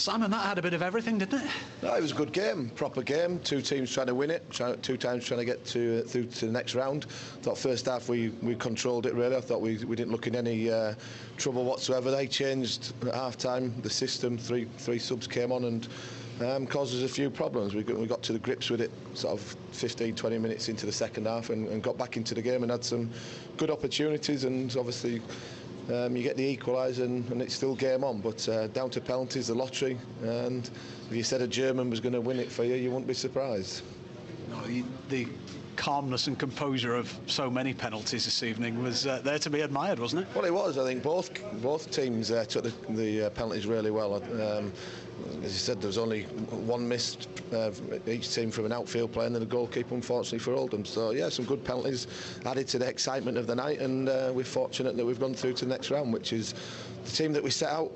Simon, that had a bit of everything, didn't it? No, it was a good game, proper game. Two teams trying to win it, two times trying to get through to the next round. I thought first half we controlled it really. I thought we didn't look in any trouble whatsoever. They changed at half time the system. Three subs came on and caused us a few problems. We got to the grips with it sort of 15-20 minutes into the second half and got back into the game and had some good opportunities, and obviously you get the equaliser and it's still game on, but down to penalties, the lottery, and if you said a German was going to win it for you, you wouldn't be surprised. No, the calmness and composure of so many penalties this evening was there to be admired, wasn't it? Well, it was. I think both teams took the penalties really well. As you said, there was only one missed each team from an outfield player and then a goalkeeper, unfortunately, for Oldham. So yeah, some good penalties added to the excitement of the night, and we're fortunate that we've gone through to the next round, which is the team that we set out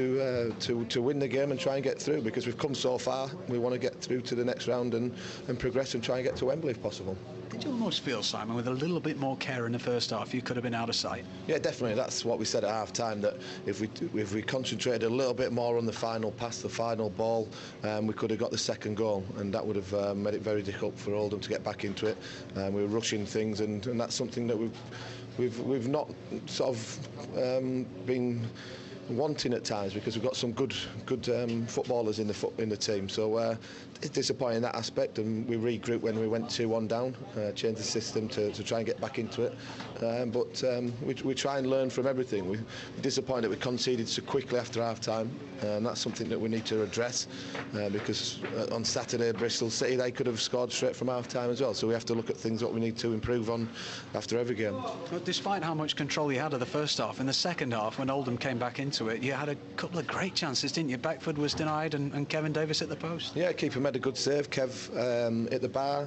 to win the game and try and get through, because we've come so far. We want to get through to the next round and progress and try and get to Wembley if possible. Did you almost feel, Simon, with a little bit more care in the first half, you could have been out of sight? Yeah, definitely. That's what we said at half time, that if we concentrated a little bit more on the final pass, the final ball, we could have got the second goal, and that would have made it very difficult for Oldham to get back into it. We were rushing things, and that's something that we've not sort of been wanting at times, because we've got some good footballers in the team. So it's disappointing in that aspect, and we regrouped when we went 2-1 down, changed the system to try and get back into it. But we try and learn from everything. We're disappointed that we conceded so quickly after half time, and that's something that we need to address, because on Saturday Bristol City, they could have scored straight from half time as well. So we have to look at things that we need to improve on after every game. But despite how much control you had of the first half, in the second half, when Oldham came back into it, you had a couple of great chances, didn't you? Beckford was denied, and Kevin Davis at the post. Yeah, keeper made a good save. Kev hit the bar.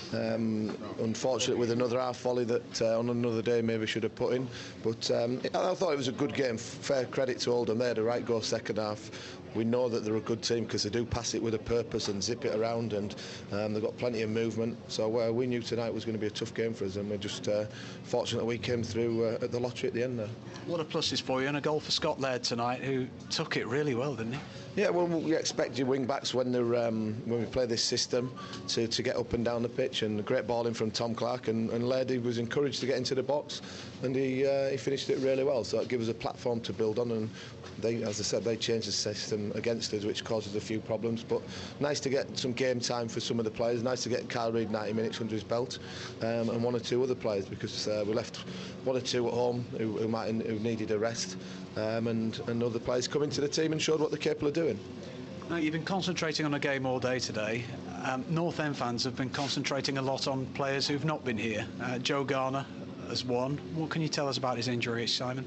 Unfortunate with another half volley that on another day maybe should have put in. But I thought it was a good game. Fair credit to Oldham. They had a right go second half. We know that they're a good team because they do pass it with a purpose and zip it around, and they've got plenty of movement. So we knew tonight was going to be a tough game for us, and we're just fortunate that we came through at the lottery at the end there. What a pluses for you, and a goal for Scott Laird tonight, who took it really well, didn't he? Yeah, well, we expect your wing backs when we play this system to get up and down the pitch, and a great ball in from Tom Clark, and Laird was encouraged to get into the box, and he finished it really well. So it gives us a platform to build on, and they, as I said, they changed the system against us, which causes a few problems. But nice to get some game time for some of the players. Nice to get Kyle Reid 90 minutes under his belt, and one or two other players, because we left one or two at home who needed a rest, and other players come into the team and showed what they're capable of doing. Now, you've been concentrating on a game all day today. North End fans have been concentrating a lot on players who've not been here. Joe Garner has won. What can you tell us about his injury, Simon?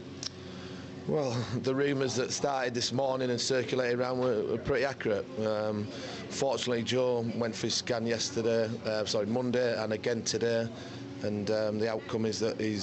Well, the rumours that started this morning and circulated around were pretty accurate. Fortunately, Joe went for his scan Monday, and again today. And the outcome is that he's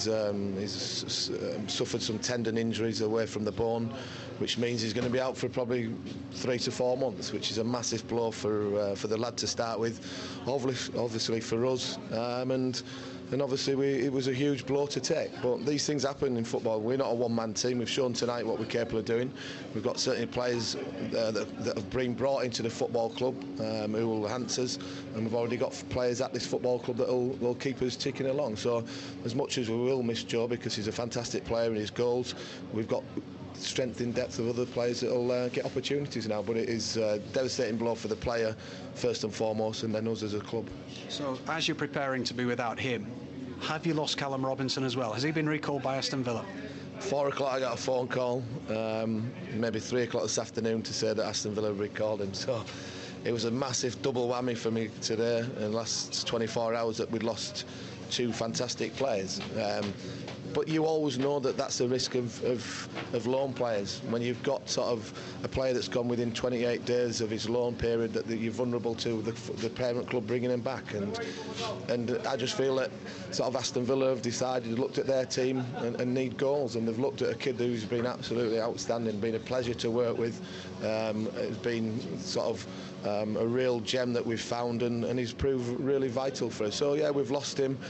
suffered some tendon injuries away from the bone, which means he's going to be out for probably 3 to 4 months, which is a massive blow for the lad to start with, obviously for us, and obviously it was a huge blow to take. But these things happen in football. We're not a one-man team. We've shown tonight what we're capable of doing. We've got certainly players that have been brought into the football club who will enhance us, and we've already got players at this football club that will keep us ticking along. So as much as we will miss Joe, because he's a fantastic player in his goals, we've got strength in depth of other players that will get opportunities now. But it is a devastating blow for the player first and foremost, and then us as a club. So as you're preparing to be without him, have you lost Callum Robinson as well? Has he been recalled by Aston Villa? 4 o'clock I got a phone call, maybe 3 o'clock this afternoon, to say that Aston Villa recalled him. So it was a massive double whammy for me today in the last 24 hours that we'd lost 2 fantastic players. But you always know that that's the risk of loan players. When you've got sort of a player that's gone within 28 days of his loan period, that you're vulnerable to the parent club bringing him back. And I just feel that sort of Aston Villa have decided, looked at their team and need goals, and they've looked at a kid who's been absolutely outstanding, been a pleasure to work with. It's been sort of a real gem that we've found, and he's proved really vital for us. So yeah, we've lost him.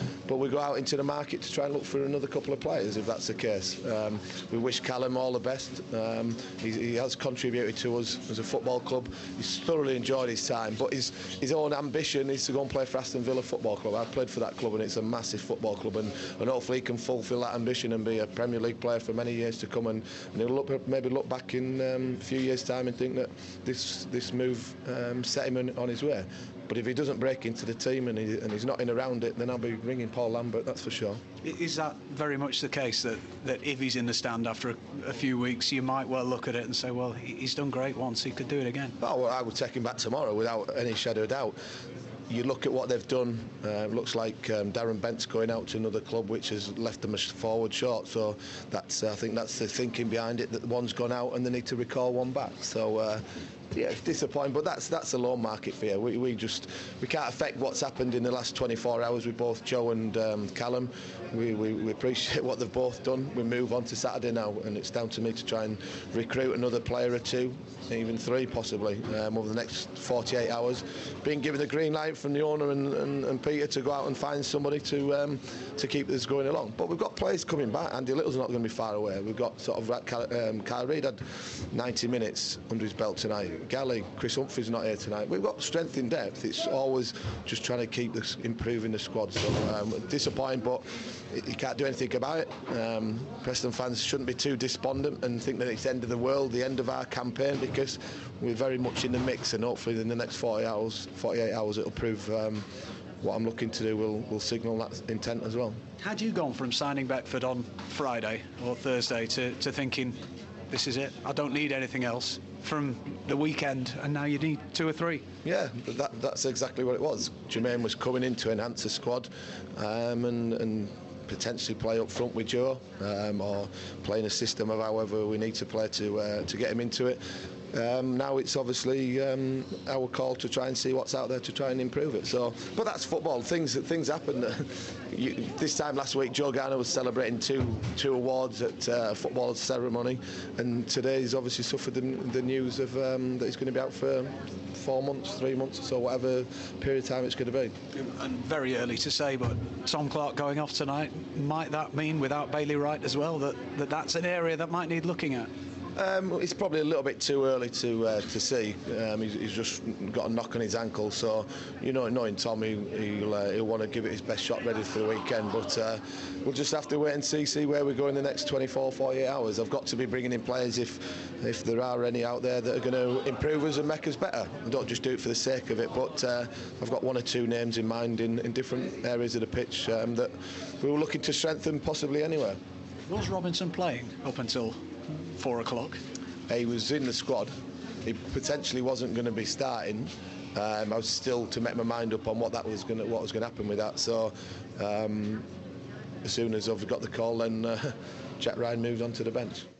but we go out into the market to try and look for another couple of players if that's the case. We wish Callum all the best. He has contributed to us as a football club. He's thoroughly enjoyed his time, but his own ambition is to go and play for Aston Villa Football Club. I've played for that club and it's a massive football club, and hopefully he can fulfil that ambition and be a Premier League player for many years to come, and he'll maybe look back in a few years' time and think that this move set him on his way. But if he doesn't break into the team and he's not in around it, then I'll be ringing Paul Lambert, that's for sure. Is that very much the case, that if he's in the stand after a few weeks, you might well look at it and say, well, he's done great once, he could do it again? Oh, well, I would take him back tomorrow without any shadow of doubt. You look at what they've done, looks like Darren Bent's going out to another club, which has left them forward short, so I think that's the thinking behind it, that one's gone out and they need to recall one back. So yeah, it's disappointing, but that's a loan market fear. We can't affect what's happened in the last 24 hours with both Joe and Callum. We appreciate what they've both done. We move on to Saturday now, and it's down to me to try and recruit another player or two, even three possibly, over the next 48 hours. Being given the green light from the owner and Peter to go out and find somebody to keep this going along. But we've got players coming back. Andy Little's not going to be far away. We've got sort of Kyle Reid had 90 minutes under his belt tonight. Galley, Chris Humphrey's not here tonight. We've got strength in depth. It's always just trying to keep improving the squad. So disappointing, but you can't do anything about it. Preston fans shouldn't be too despondent and think that it's the end of the world, the end of our campaign, because we're very much in the mix, and hopefully in the next 48 hours it'll prove what I'm looking to do will signal that intent as well. Had you gone from signing Beckford on Friday or Thursday to thinking, this is it, I don't need anything else, from the weekend, and now you need two or three? Yeah, that's exactly what it was. Jermaine was coming in to enhance the squad and potentially play up front with Joe, or playing a system of however we need to play to get him into it. Now it's obviously our call to try and see what's out there to try and improve it. So, but that's football. Things happen. This time last week, Joe Garner was celebrating two awards at a football ceremony, and today he's obviously suffered the news of that he's going to be out for 4 months, 3 months, or so, whatever period of time it's going to be. And very early to say, but Tom Clark going off tonight, might that mean, without Bailey Wright as well, that's an area that might need looking at? It's probably a little bit too early to see. He's just got a knock on his ankle, so knowing Tom, he'll want to give it his best shot ready for the weekend. But we'll just have to wait and see where we go in the next 24, 48 hours. I've got to be bringing in players if there are any out there that are going to improve us and make us better. I don't just do it for the sake of it, but I've got one or two names in mind in different areas of the pitch that we were looking to strengthen possibly anywhere. Was Robinson playing up until 4 o'clock? He was in the squad. He potentially wasn't going to be starting. I was still to make my mind up on what was going to happen with that. So as soon as I've got the call, then Jack Ryan moved on to the bench.